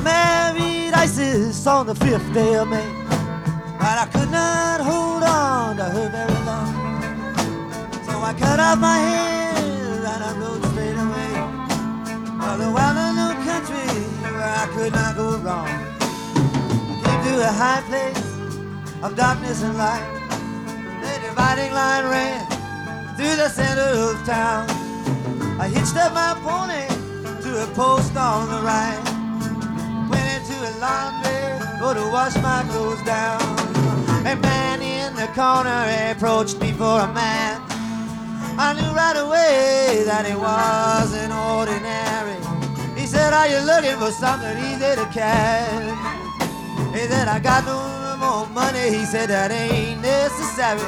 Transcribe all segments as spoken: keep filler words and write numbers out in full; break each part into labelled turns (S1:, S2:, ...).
S1: married Isis on the fifth day of May, but I could not hold on to her very long. So I cut off my hair and I rode straight away for the wild and new country where I could not go wrong. I came to a high place of darkness and light. The dividing line ran through the center of town. I hitched up my pony to a post on the right. Went into a laundry, go to wash my clothes down. A man in the corner approached me for a man. I knew right away that he wasn't ordinary. He said, are you looking for something easy to catch? He said, I got no more money. He said, that ain't necessary.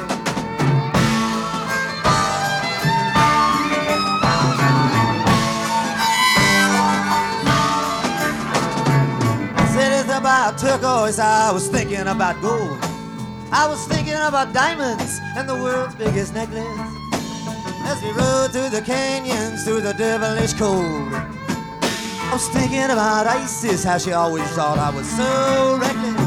S1: About turquoise, I was thinking about gold. I was thinking about diamonds and the world's biggest necklace. As we rode through the canyons, through the devilish cold, I was thinking about Isis, how she always thought I was so reckless.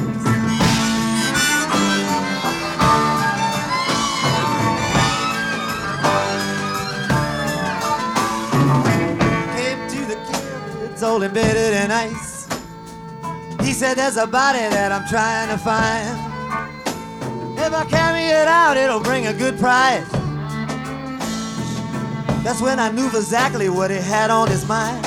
S1: Came to the kids all embedded in ice. He said, there's a body that I'm trying to find. If I carry it out, it'll bring a good price. That's when I knew exactly what he had on his mind.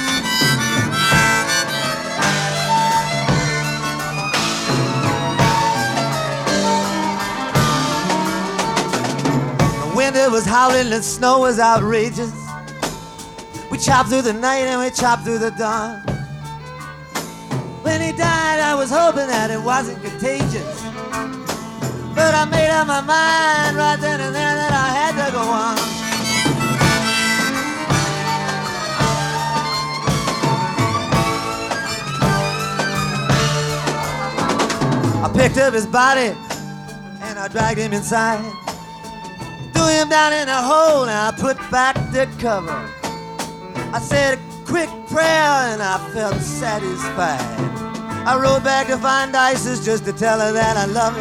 S1: The wind was howling, the snow was outrageous. We chopped through the night and we chopped through the dawn. When he died, I was hoping that it wasn't contagious, but I made up my mind right then and there that I had to go on. I picked up his body and I dragged him inside, threw him down in a hole and I put back the cover. I said a quick prayer and I felt satisfied. I rode back to find Isis just to tell her that I love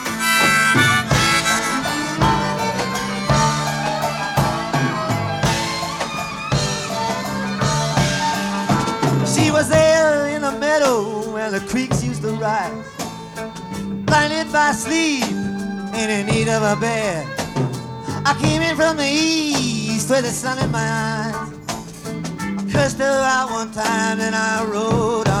S1: her. She was there in the meadow where the creeks used to rise, blinded by sleep and in need of a bed. I came in from the east with the sun in my eyes. I cursed her out one time and I rode